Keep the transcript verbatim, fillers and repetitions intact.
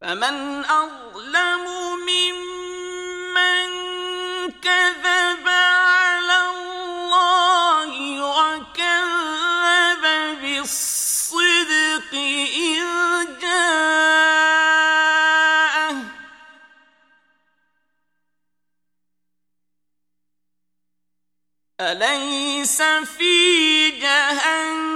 فمن أظلم ممن كذب على الله وكذب بالصدق إذ جاءه أليس في جهنم